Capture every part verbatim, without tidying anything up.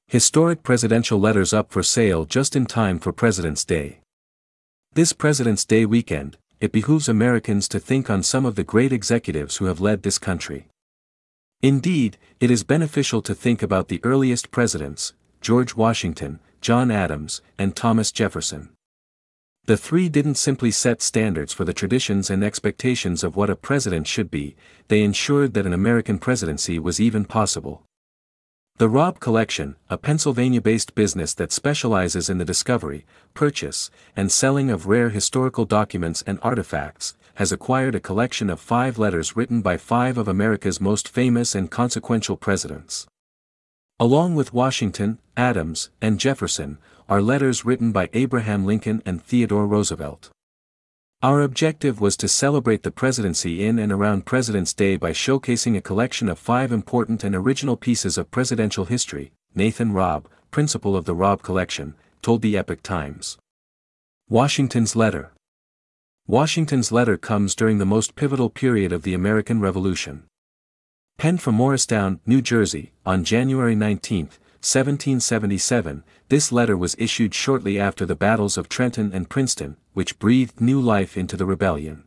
Historic presidential letters up for sale just in time for President's Day. This President's Day weekend, it behooves Americans to think on some of the great executives who have led this country. Indeed, it is beneficial to think about the earliest presidents, George Washington, John Adams, and Thomas Jefferson. The three didn't simply set standards for the traditions and expectations of what a president should be, they ensured that an American presidency was even possible. The Robb Collection, a Pennsylvania-based business that specializes in the discovery, purchase, and selling of rare historical documents and artifacts, has acquired a collection of five letters written by five of America's most famous and consequential presidents. Along with Washington, Adams, and Jefferson, are letters written by Abraham Lincoln and Theodore Roosevelt. Our objective was to celebrate the presidency in and around President's Day by showcasing a collection of five important and original pieces of presidential history. Nathan Robb, principal of the Robb Collection, told the Epoch Times. Washington's letter. Washington's letter comes during the most pivotal period of the American Revolution. Penned from Morristown, New Jersey, on January nineteenth, seventeen seventy-seven, this letter was issued shortly after the battles of Trenton and Princeton, which breathed new life into the rebellion.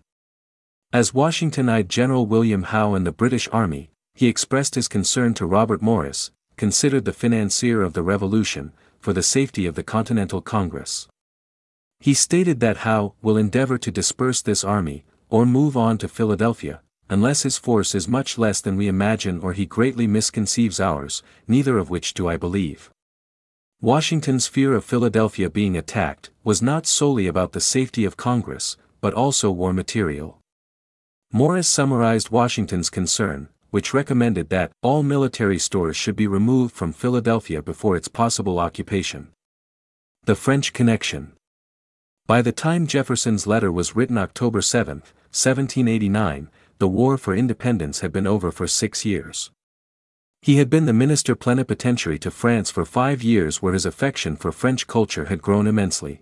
As Washington eyed General William Howe and the British Army, he expressed his concern to Robert Morris, considered the financier of the Revolution, for the safety of the Continental Congress. He stated that Howe will endeavor to disperse this army, or move on to Philadelphia, unless his force is much less than we imagine or he greatly misconceives ours, neither of which do I believe. Washington's fear of Philadelphia being attacked was not solely about the safety of Congress, but also war material. Morris summarized Washington's concern, which recommended that all military stores should be removed from Philadelphia before its possible occupation. The French Connection. By the time Jefferson's letter was written October seventh, seventeen eighty-nine, the War for Independence had been over for six years. He had been the minister plenipotentiary to France for five years where his affection for French culture had grown immensely.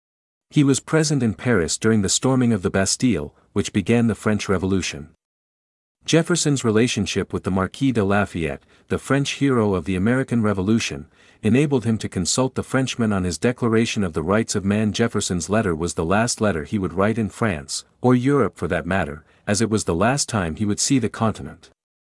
He was present in Paris during the storming of the Bastille, which began the French Revolution. Jefferson's relationship with the Marquis de Lafayette, the French hero of the American Revolution, enabled him to consult the Frenchman on his Declaration of the Rights of Man. Jefferson's letter was the last letter he would write in France, or Europe for that matter, as it was the last time he would see the continent.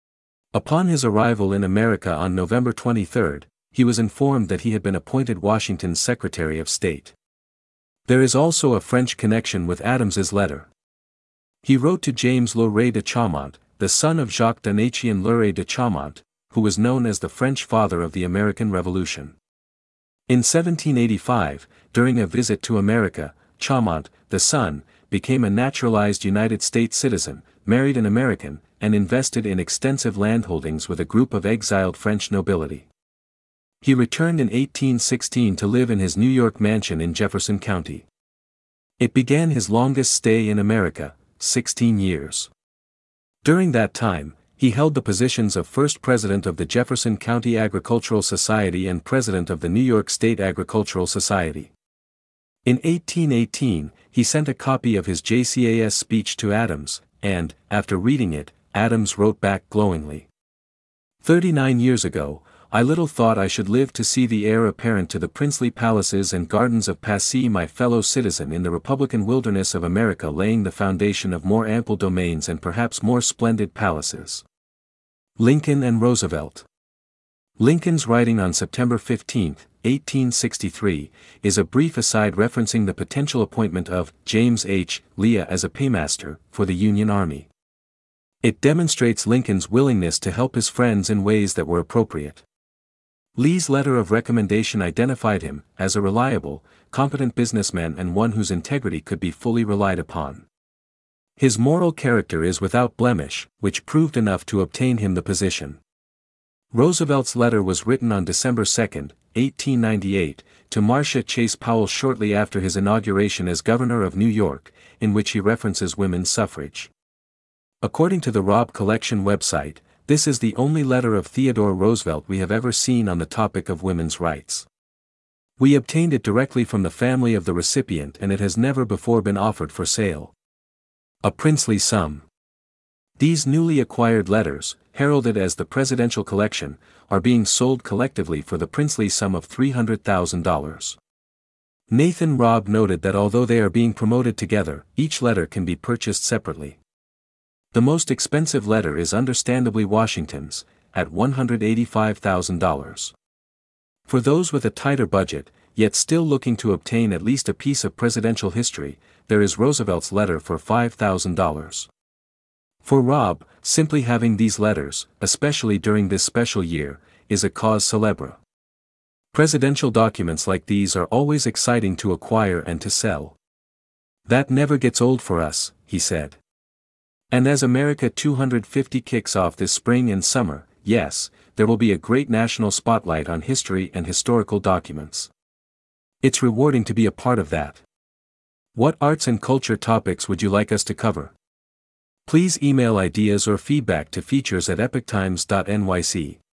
Upon his arrival in America on November twenty-third, he was informed that he had been appointed Washington's Secretary of State. There is also a French connection with Adams's letter. He wrote to James Leray de Chaumont, the son of Jacques Donatien Leray de Chaumont, who was known as the French father of the American Revolution. In seventeen eighty-five, during a visit to America, Chaumont, the son, became a naturalized United States citizen, married an American, and invested in extensive landholdings with a group of exiled French nobility. He returned in eighteen sixteen to live in his New York mansion in Jefferson County. It began his longest stay in America, sixteen years. During that time, he held the positions of first president of the Jefferson County Agricultural Society and president of the New York State Agricultural Society. In eighteen eighteen, he sent a copy of his J C A S speech to Adams, and, after reading it, Adams wrote back glowingly. Thirty-nine years ago, I little thought I should live to see the heir apparent to the princely palaces and gardens of Passy, my fellow citizen in the Republican wilderness of America, laying the foundation of more ample domains and perhaps more splendid palaces. Lincoln and Roosevelt. Lincoln's writing on September fifteenth, eighteen sixty-three, is a brief aside referencing the potential appointment of James H. Leah as a paymaster for the Union Army. It demonstrates Lincoln's willingness to help his friends in ways that were appropriate. Lee's letter of recommendation identified him as a reliable, competent businessman and one whose integrity could be fully relied upon. His moral character is without blemish, which proved enough to obtain him the position. Roosevelt's letter was written on December second, eighteen ninety-eight, to Marcia Chase Powell shortly after his inauguration as governor of New York, in which he references women's suffrage. According to the Robb Collection website, this is the only letter of Theodore Roosevelt we have ever seen on the topic of women's rights. We obtained it directly from the family of the recipient and it has never before been offered for sale. A princely sum. These newly acquired letters, heralded as the Presidential Collection, are being sold collectively for the princely sum of three hundred thousand dollars. Nathan Robb noted that although they are being promoted together, each letter can be purchased separately. The most expensive letter is understandably Washington's, at one hundred eighty-five thousand dollars. For those with a tighter budget, yet still looking to obtain at least a piece of presidential history, there is Roosevelt's letter for five thousand dollars. For Robb, simply having these letters, especially during this special year, is a cause célèbre. Presidential documents like these are always exciting to acquire and to sell. That never gets old for us, he said. And as America two hundred fifty kicks off this spring and summer, yes, there will be a great national spotlight on history and historical documents. It's rewarding to be a part of that. What arts and culture topics would you like us to cover? Please email ideas or feedback to features at epoch times dot N Y C.